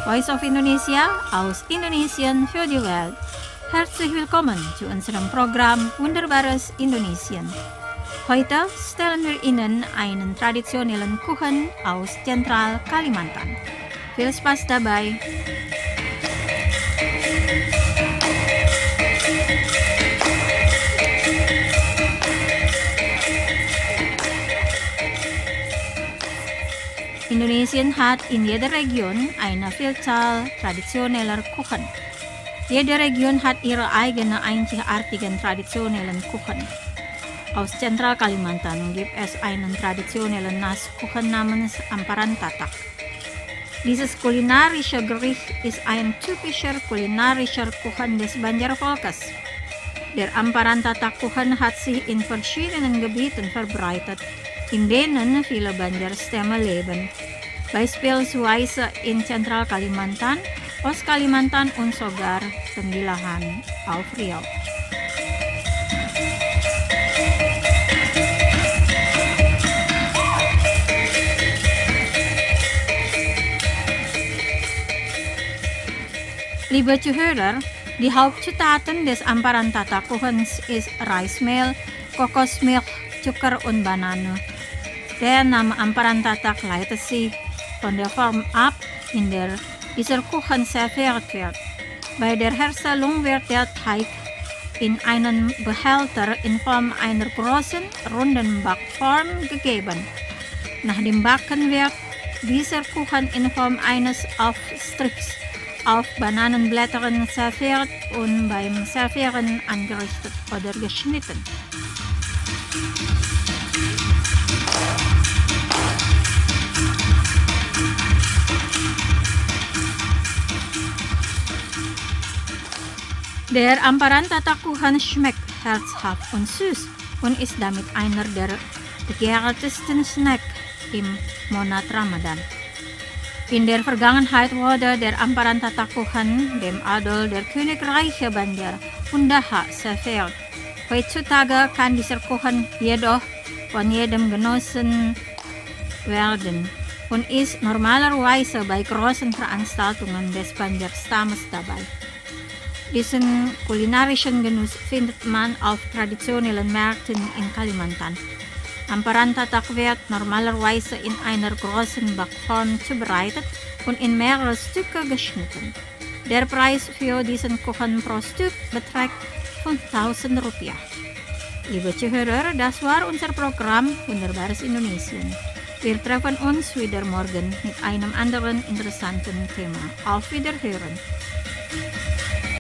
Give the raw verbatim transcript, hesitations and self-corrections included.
Voice of Indonesia aus Indonesien für die Welt. Herzlich willkommen zu unserem Programm Wunderbares Indonesien. Heute stellen wir Ihnen einen traditionellen Kuchen aus Zentral Kalimantan. Viel Spaß dabei! Indonesien hat in jeder Region eine Vielzahl traditioneller Kuchen. Jede Region hat ihre eigene einzigartigen traditionellen Kuchen. Aus Zentral Kalimantan gibt es einen traditionellen Nasskuchen namens Amparan Tatak. Dieses kulinarische Gericht ist ein typischer kulinarischer Kuchen des Banjarvolkes. Der Amparan Tatak Kuchen hat sich in verschiedenen Gebieten verbreitet, in denen viele Banjarstämme leben, beispielsweise in Zentral Kalimantan, Ost-Kalimantan und sogar Tembilahan auf Riau. Liebe Zuhörer, die Hauptzutaten des Amparan Tatak Kuchens ist Reismehl, Kokosmilch, Zucker und Banane. Der Name Amparan Tatak leitet sich von der Form ab, in der dieser Kuchen serviert wird. Bei der Herstellung wird der Teig in einen Behälter in Form einer großen, runden Backform gegeben. Nach dem Backen wird dieser Kuchen in Form eines Aufstrichs auf Bananenblättern serviert und beim Servieren angerichtet oder geschnitten. Der Amparan Tatak Kuchen schmeckt herzhaft und süß und ist damit einer der begehrtesten Snacks im Monat Ramadan. In der Vergangenheit wurde der Amparan Tatak Kuchen dem Adel der Königreiche Banjar und Daha serviert. Heutzutage kann dieser Kuchen jedoch von jedem genossen werden und ist normalerweise bei großen Veranstaltungen des Banjar-Stammes dabei. Diesen kulinarischen Genuss findet man auf traditionellen Märkten in Kalimantan. Amparan Tatak wird normalerweise in einer großen Backform zubereitet und in mehrere Stücke geschnitten. Der Preis für diesen Kuchen pro Stück beträgt fünftausend Rupiah. Liebe Zuhörer, das war unser Programm Wunderbares Indonesien. Wir treffen uns wieder morgen mit einem anderen interessanten Thema. Auf Wiederhören!